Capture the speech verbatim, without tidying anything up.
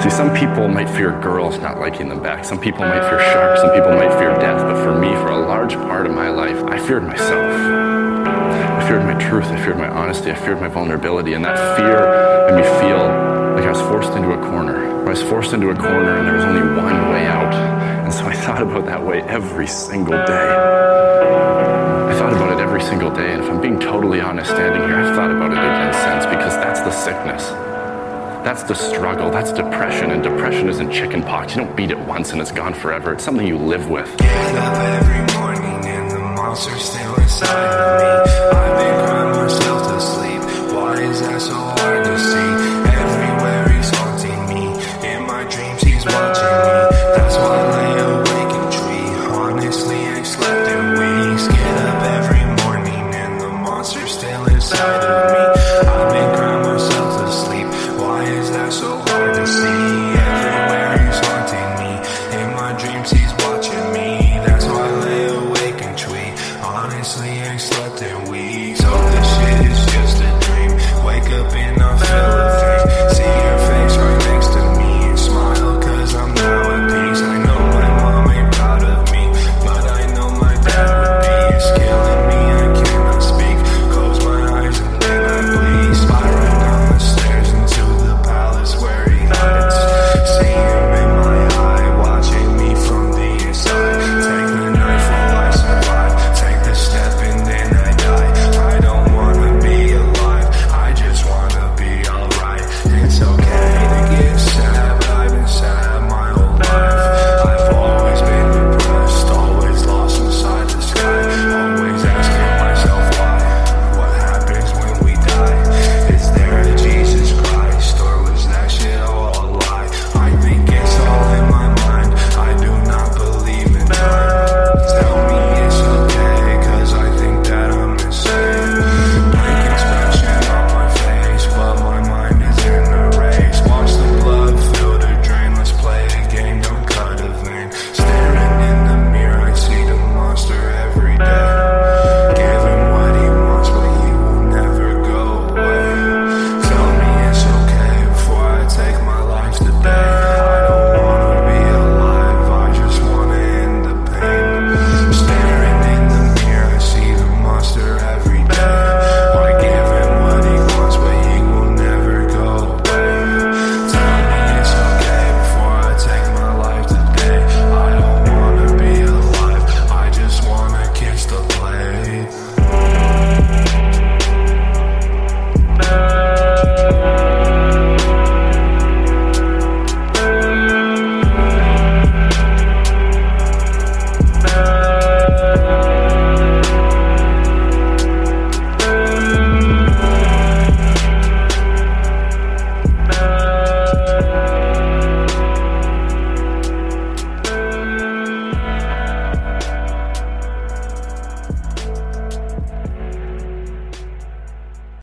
See, some people might fear girls not liking them back. Some people might fear sharks. Some people might fear death. But for me, for a large part of my life, I feared myself. I feared my truth. I feared my honesty. I feared my vulnerability. And that fear made me feel like I was forced into a corner. I was forced into a corner and there was only one way out. And so I thought about that way every single day. I thought about it every single day. And if I'm being totally honest standing here, I've thought about it again since, because that's the sickness. That's the struggle. That's depression. And depression isn't chicken pox. You don't beat it once and it's gone forever. It's something you live with. Get up every morning and the monster's still inside of me. I've been